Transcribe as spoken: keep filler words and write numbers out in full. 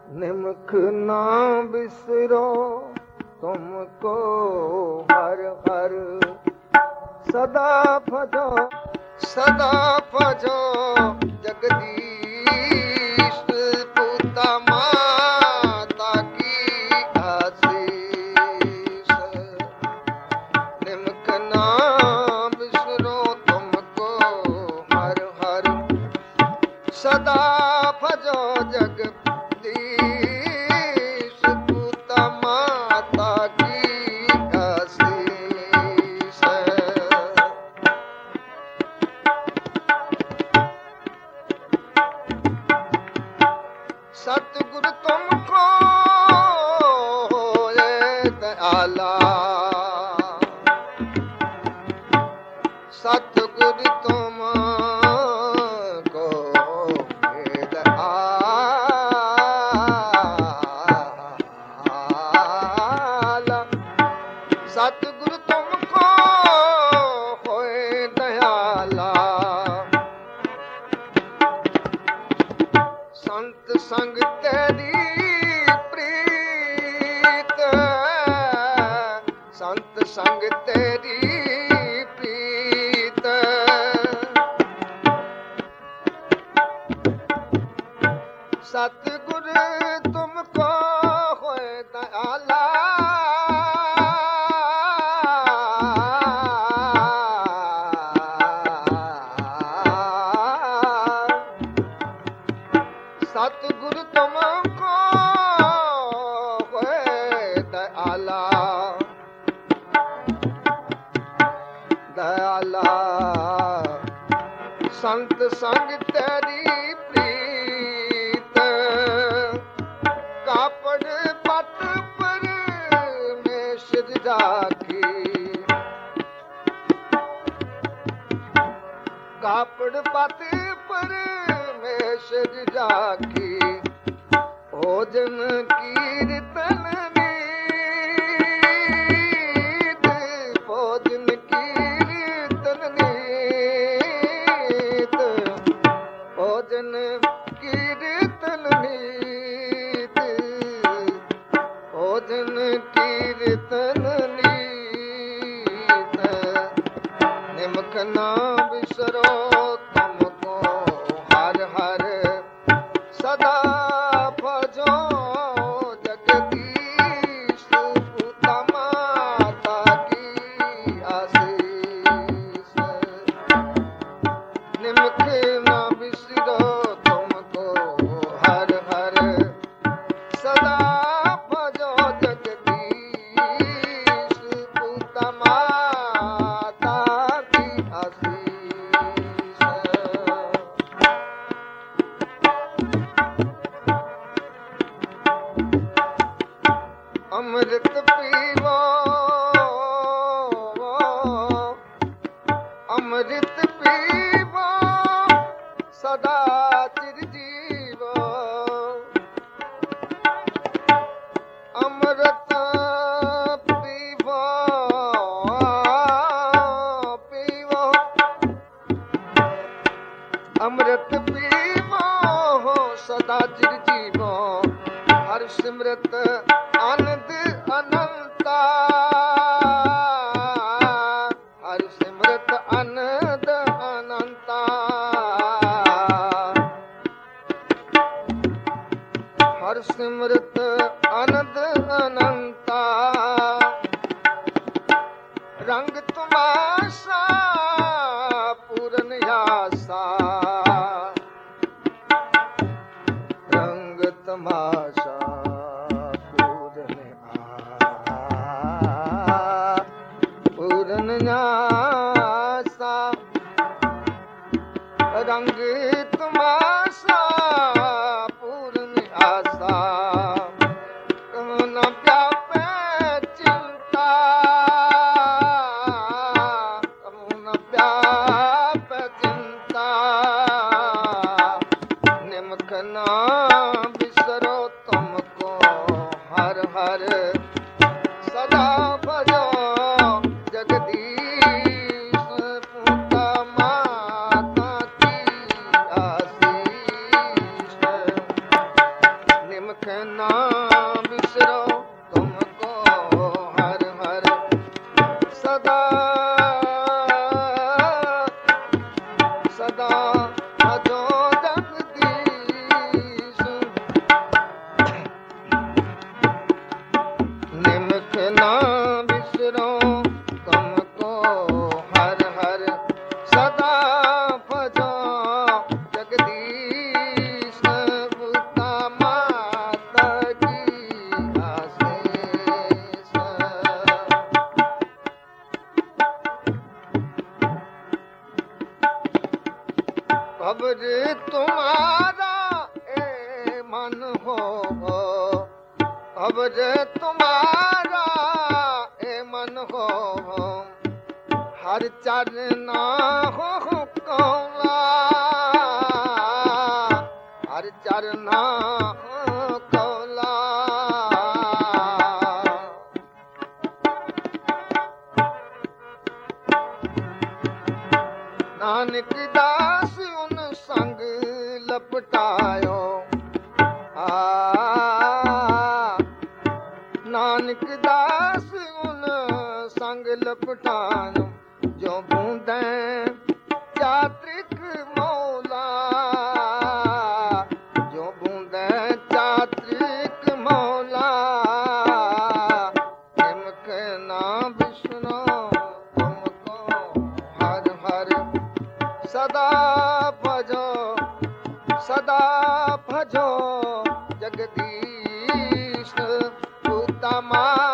निमख ना बिसरो तुमको हर हर सदा भजो सदा भजो जगदीश पूता माता की आशीष। निमख ना बिसरो तुमको हर हर सदा भजो जगदीश पूता माता की आशीष। सतगुरु तुमको ये दयाला सतगुरु तुमको ये दयाला सतगुरु तुमको होए दयाला। संत संग तेरी प्रीत संत संग तेरी प्रीत सतगुर तुमको होए दयाला सतगुरु तुमको होए दयाला दयाला संत संग तेरी प्रीत कापड़ पत पर में सिर राखी कापड़ पत पर में सिर राखी भोजन कीर्तन नीत भोजन कीर्तन नीत भोजन कीर्तन नीत भोजन कीर्तन नीत। निमख ना बिसरो तुमको हर हर सदा भजो जगदीश पूता माता की आशीष। निमख ना बिसरो तुमको हर हर सदा भजो जगदीश पूता माता की आशीष। अमृत पीवो अमृत पीवो सदा चिरजीवो अमृत पीवो पीवो अमृत पीवो सदा चिरजीवो हर सिमरत आनंद अनंता हर सिमरत आनंद अनंता हर सिमरत आनंद अनंता। रंग तमाशा पूरन आसा रंग तमाशा पूरन आसा रंग तमाशा पूरन आसा। कमना व्यापे चिंता कमना व्यापे चिंता निमख ना बिसरो तुम निमख ना बिसरो तुमको हर हर सदा सदा भजो जगदीश निमख ना बिसरो तुमको हर हर सदा भजो जगदीश पिता माता की आशीष खबर तुम्हारा ए मन हो खबर तुम्हारा ए मन हो हर चरना हो कौला हर चरना हो कौला नानक दास उन संग लपटायो आ नानक दास उन संग लपटायो जो बूंदें चात्रिक मौला जो बूंदें चात्रिक मौला निमख ना बिसरो तुमको हर हर सदा भजो सदा भजो जगदीश पिता माता